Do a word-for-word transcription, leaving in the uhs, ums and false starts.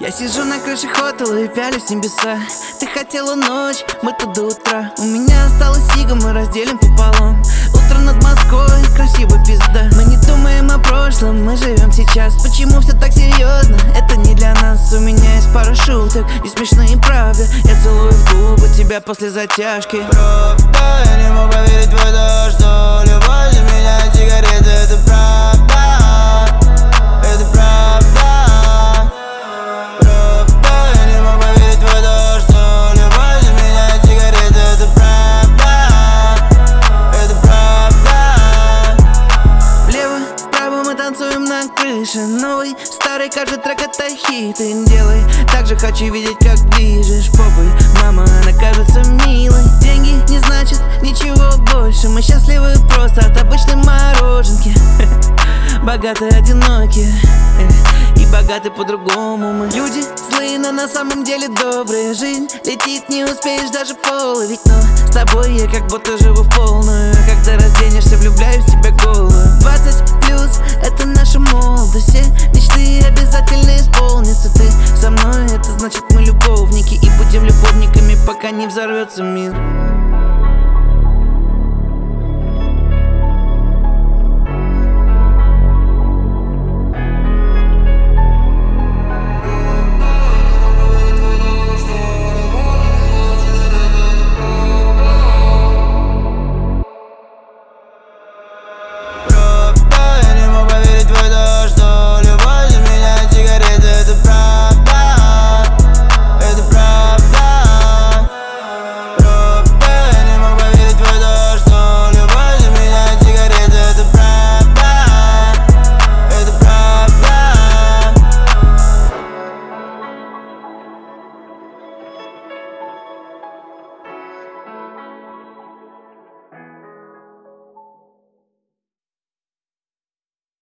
Я сижу на крыше хотела и пялюсь в небеса. Ты хотела ночь, мы тут до утра. У меня осталось сига, мы разделим пополам. Утро над Москвой, красиво пизда. Мы не думаем о прошлом, мы живем сейчас. Почему все так серьезно? Это не для нас. У меня есть пара шуток и смешные правды. Я целую в губы тебя после затяжки. Правда, я не мог поверить в это, что любовь для меня сигарета. Это правда, это правда. Правда, я не мог поверить в это, что любовь для меня сигарета. Это правда, это правда. Влево, вправо мы танцуем на крыше. Новый, старый, каждый трек это хит. И делай так же, хочу видеть, как движешь попой. Мама, она кажется милой. Деньги не значит ничего больше. Мы счастливы просто от обычной мороженки. Богатые, одинокие и богаты по-другому мы. Люди злые, но на самом деле добрые. Жизнь летит, не успеешь даже половить. Но с тобой я как будто живу в полную. Когда разденешься, влюбляюсь в тебя голую. Двадцать плюс, это наша молодость. Все мечты обязательно исполнятся. Ты со мной, это значит мы любовники. И будем любовниками, пока не взорвется мир.